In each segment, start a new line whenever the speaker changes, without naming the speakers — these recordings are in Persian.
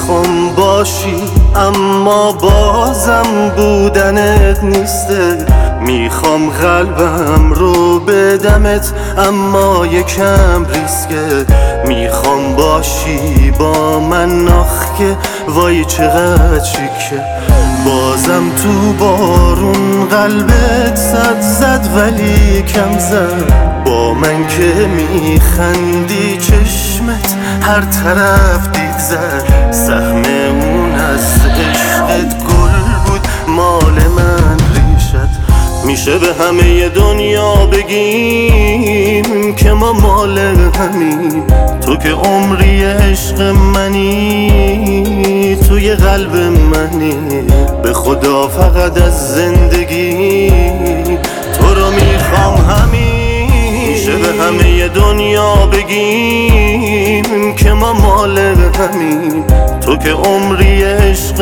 میخوام باشی اما بازم بودنت نیسته. میخوام قلبم رو بدمت اما یکم ریسکه. میخوام باشی با من آخه وای چقدر چیکه. بازم تو بارون قلبت صد زد ولی کم زد. با من که میخندی چشمت هر طرف دید زد. سهم اون از عشقت گل بود مال من ریشت. میشه به همه دنیا بگیم که ما مال همیم. تو که عمری عشق منی توی قلب منی. به خدا فقط از زندگی تو رو میخوام همین. میشه به همه دنیا بگیم که ما مال همیم. تو که عمری عشق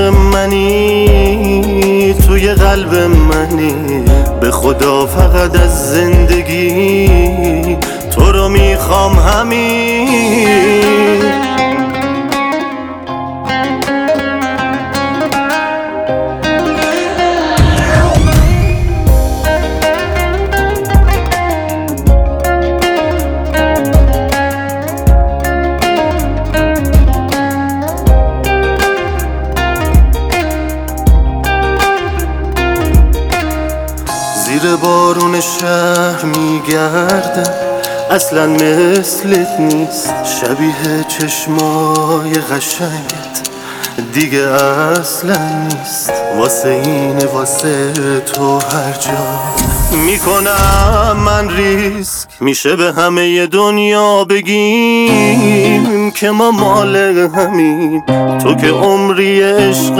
منی توی قلب منی. به خدا فقط از زندگی تو رو میخوام همین. زیر بارون شهر میگردم اصلا مثلت نیست. شبیه چشمای قشنگت دیگه اصلا نیست. واسه اینه واسه تو هر جا میکنم من ریسک. میشه به همه دنیا بگیم که ما مال همیم. تو که عمری عشق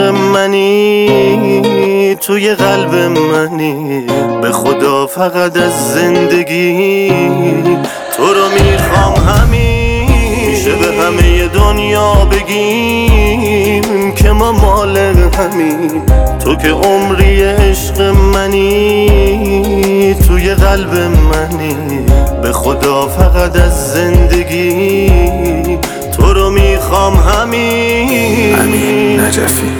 منی توی قلب منی. به خدا فقط از زندگی تو رو میخوام همین. میشه به همه دنیا بگیم که ما مال همیم. تو که عمری عشق منی توی قلب منی. به خدا فقط از زندگی تو رو میخوام همین.
امین نجفی.